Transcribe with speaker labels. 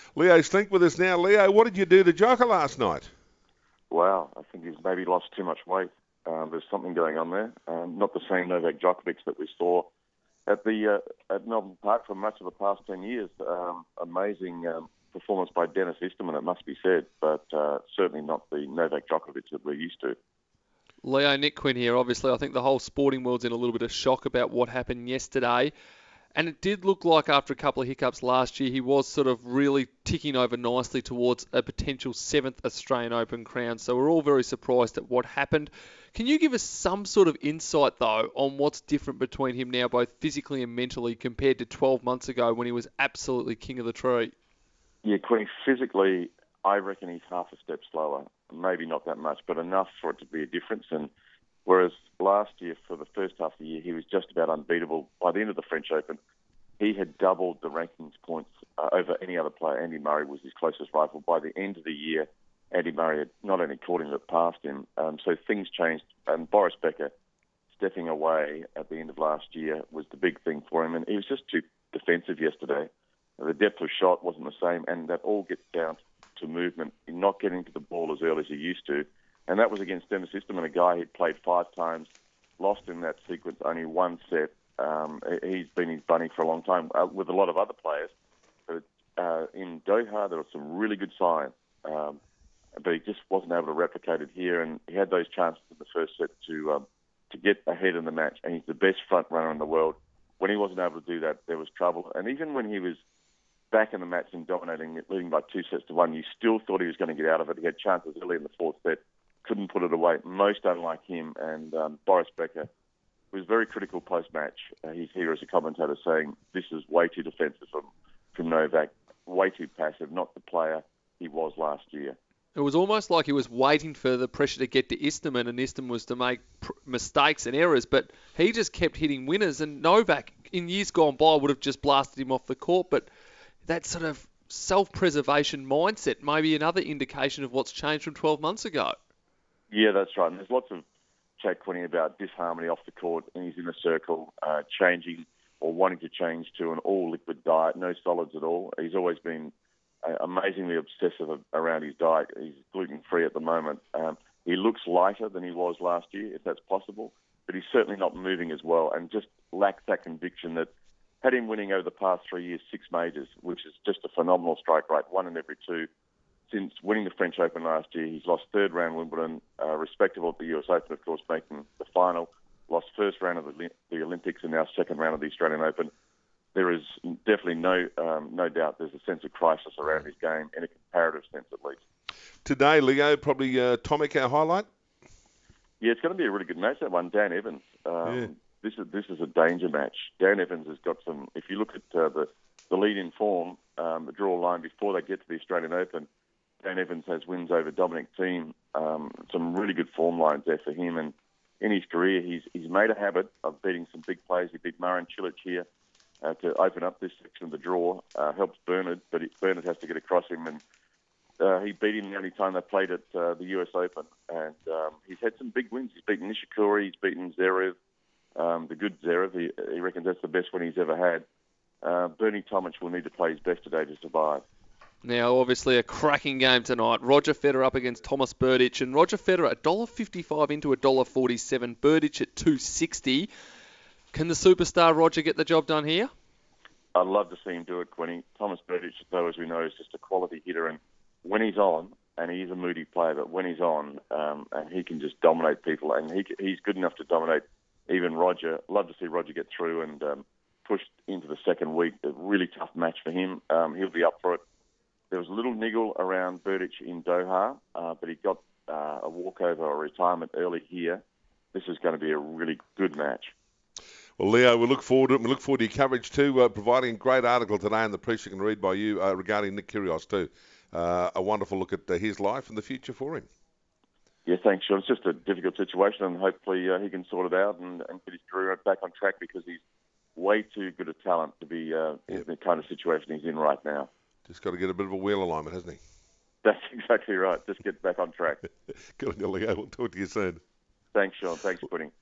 Speaker 1: Leo Stink with us now. Leo, what did you do to Jocko last night?
Speaker 2: Wow, I think he's maybe lost too much weight. There's something going on there. Not the same Novak Djokovic that we saw at Melbourne Park for much of the past 10 years. Amazing performance by Dennis Istomin, it must be said, but certainly not the Novak Djokovic that we're used to.
Speaker 3: Leo, Nick Quinn here. Obviously, I think the whole sporting world's in a little bit of shock about what happened yesterday. And it did look like after a couple of hiccups last year, he was sort of really ticking over nicely towards a potential 7th Australian Open crown. So we're all very surprised at what happened. Can you give us some sort of insight, though, on what's different between him now, both physically and mentally, compared to 12 months ago when he was absolutely king of the tree?
Speaker 2: Yeah, Quinn, physically, I reckon he's half a step slower. Maybe not that much, but enough for it to be a difference. And whereas last year, for the first half of the year, he was just about unbeatable. By the end of the French Open, he had doubled the rankings points over any other player. Andy Murray was his closest rival. By the end of the year, Andy Murray had not only caught him, but passed him. So things changed. And Boris Becker stepping away at the end of last year was the big thing for him. And he was just too defensive yesterday. The depth of shot wasn't the same. And that all gets down to movement, not getting to the ball as early as he used to. And that was against Dennis Istomin, a guy who'd played 5 times, lost in that sequence only one set. He's been his bunny for a long time with a lot of other players. But in Doha, there were some really good signs, but he just wasn't able to replicate it here. And he had those chances in the first set to get ahead in the match. And he's the best front runner in the world. When he wasn't able to do that, there was trouble. And even when he was back in the match and dominating, leading by 2-1, you still thought he was going to get out of it. He had chances early in the fourth set, couldn't put it away. Most unlike him. And Boris Becker was very critical post-match. He's here as a commentator saying this is way too defensive from Novak, way too passive, not the player he was last year.
Speaker 3: It was almost like he was waiting for the pressure to get to Istomin, and Istomin was to make mistakes and errors, but he just kept hitting winners, and Novak, in years gone by, would have just blasted him off the court, but that sort of self-preservation mindset may be another indication of what's changed from 12 months ago.
Speaker 2: Yeah, that's right. And there's lots of chat, Quinny, about disharmony off the court in his inner circle, changing or wanting to change to an all-liquid diet, no solids at all. He's always been amazingly obsessive around his diet. He's gluten-free at the moment. He looks lighter than he was last year, if that's possible, but he's certainly not moving as well and just lacks that conviction that had him winning over the past 3 years 6 majors, which is just a phenomenal strike rate, 1 in every 2. Since winning the French Open last year, he's lost 3rd round Wimbledon, respectable at the US Open, of course, making the final, lost 1st round of the Olympics and now 2nd round of the Australian Open. There is definitely no doubt there's a sense of crisis around his game, in a comparative sense at least.
Speaker 1: Today, Leo, probably Tomic, our highlight?
Speaker 2: Yeah, it's going to be a really good match, that one. Dan Evans. This is a danger match. Dan Evans has got some, if you look at the lead in form, the draw line before they get to the Australian Open, Dan Evans has wins over Dominic Thiem, some really good form lines there for him. And in his career, he's made a habit of beating some big players. He beat Marin Cilic here to open up this section of the draw. Helps Bernard, but Bernard has to get across him. And he beat him the only time they played at the US Open. And he's had some big wins. He's beaten Nishikori, he's beaten Zverev, the good Zverev. He reckons that's the best win he's ever had. Bernie Tomic will need to play his best today to survive.
Speaker 3: Now, obviously, a cracking game tonight. Roger Federer up against Thomas Berdych, and Roger Federer $1.55 into $1.47. Berdych at $2.60. Can the superstar Roger get the job done here?
Speaker 2: I'd love to see him do it, Quinny. Thomas Berdych, though, as we know, is just a quality hitter, and when he's on, and he is a moody player, but when he's on, and he can just dominate people, and he's good enough to dominate even Roger. Love to see Roger get through and pushed into the second week. A really tough match for him. He'll be up for it. There was a little niggle around Berdych in Doha, but he got a walkover or retirement early here. This is going to be a really good match.
Speaker 1: Well, Leo, we look forward to it. We look forward to your coverage too, providing a great article today in the press you can read by you regarding Nick Kyrgios too. A wonderful look at his life and the future for him.
Speaker 2: Yeah, thanks, Sean. It's just a difficult situation, and hopefully he can sort it out and get his career back on track, because he's way too good a talent to be in the kind of situation he's in right now.
Speaker 1: Just got to get a bit of a wheel alignment, hasn't he?
Speaker 2: That's exactly right. Just get back on track.
Speaker 1: Good on you, Leo. We'll talk to you soon.
Speaker 2: Thanks, Sean. Thanks for putting.